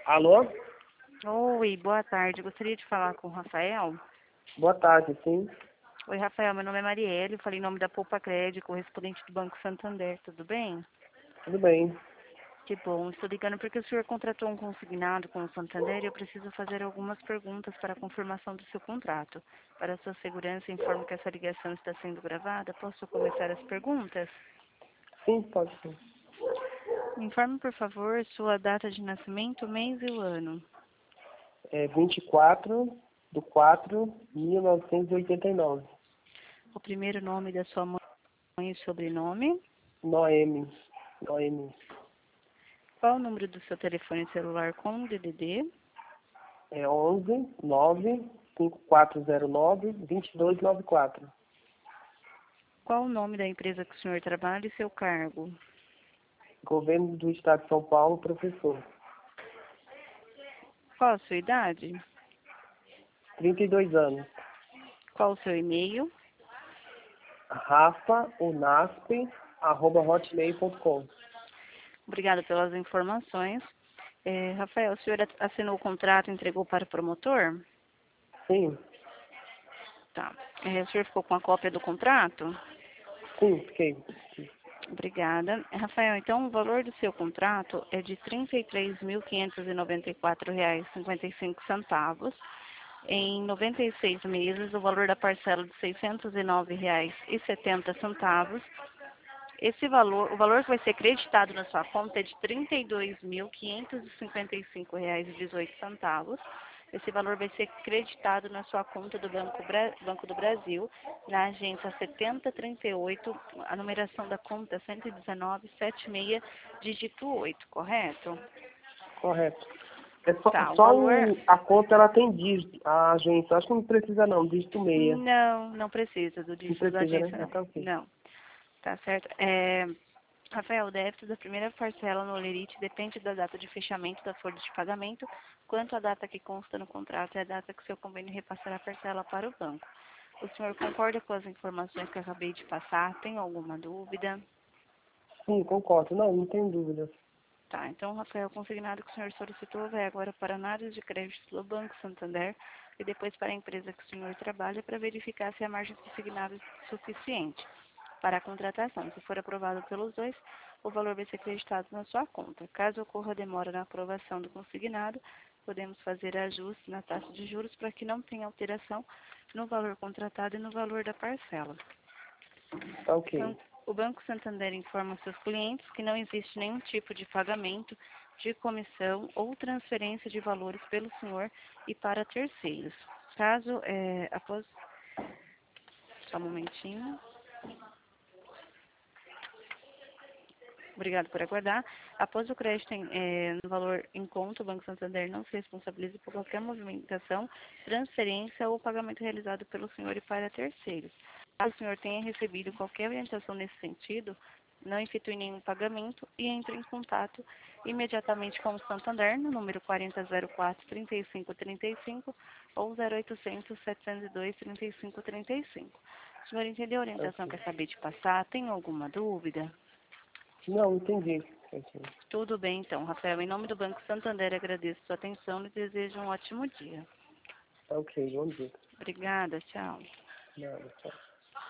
Alô? Oi, boa tarde. Gostaria de falar com o Rafael. Boa tarde, sim. Oi, Rafael. Meu nome é Marielle. Eu falei em nome da Poupa Crédito, correspondente do Banco Santander. Tudo bem? Tudo bem. Que bom. Estou ligando porque o senhor contratou um consignado com o Santander e eu preciso fazer algumas perguntas para a confirmação do seu contrato. Para a sua segurança, informo que essa ligação está sendo gravada. Posso começar as perguntas? Sim, pode ser. Informe, por favor, sua data de nascimento, mês e o ano. É 24/4/1989. O primeiro nome da sua mãe e sobrenome. Noemi. Noemi. Qual o número do seu telefone celular com DDD? É 11/9/5409/2294. Qual o nome da empresa que o senhor trabalha e seu cargo? Governo do Estado de São Paulo, professor. Qual a sua idade? 32 anos. Qual o seu e-mail? rafaunasp@hotmail.com. Obrigada pelas informações. Rafael, o senhor assinou o contrato e entregou para o promotor? Sim. Tá. O senhor ficou com a cópia do contrato? Sim, fiquei. Obrigada. Rafael, então o valor do seu contrato é de R$ 33.594,55. Em 96 meses, o valor da parcela de R$ 609,70. O valor que vai ser creditado na sua conta é de R$ 32.555,18. Esse valor vai ser creditado na sua conta do Banco do Brasil, na agência 7038, a numeração da conta 11976, dígito 8, correto? Correto. É só, Tá, o só valor... a conta ela tem dígito, a agência. Acho que não precisa não, dígito 6. Não, não precisa do Não dígito da precisa, agência, né? não. Tá ok. Não, tá certo. Rafael, o débito da primeira parcela no Olerite depende da data de fechamento da folha de pagamento, quanto a data que consta no contrato é a data que seu convênio repassará a parcela para o banco. O senhor concorda com as informações que eu acabei de passar? Tem alguma dúvida? Sim, concordo. Não tem dúvida. Tá, então, Rafael, o consignado que o senhor solicitou vai agora para análise de crédito do Banco Santander e depois para a empresa que o senhor trabalha para verificar se a margem consignada é suficiente para a contratação. Se for aprovado pelos dois, o valor vai ser creditado na sua conta. Caso ocorra demora na aprovação do consignado, podemos fazer ajuste na taxa de juros para que não tenha alteração no valor contratado e no valor da parcela. Tá ok. O Banco Santander informa seus clientes que não existe nenhum tipo de pagamento de comissão ou transferência de valores pelo senhor e para terceiros. Caso, após... Só um momentinho. Obrigado por aguardar. Após o crédito no valor em conta, o Banco Santander não se responsabiliza por qualquer movimentação, transferência ou pagamento realizado pelo senhor e para terceiros. Caso o senhor tenha recebido qualquer orientação nesse sentido, não efetue nenhum pagamento e entre em contato imediatamente com o Santander no número 4004-3535 ou 0800-702-3535. O senhor entendeu a orientação que acabei de passar? Tem alguma dúvida? Não, entendi. Tudo bem, então, Rafael. Em nome do Banco Santander, agradeço sua atenção e desejo um ótimo dia. Tá ok, bom dia. Obrigada, tchau. Nada, tchau.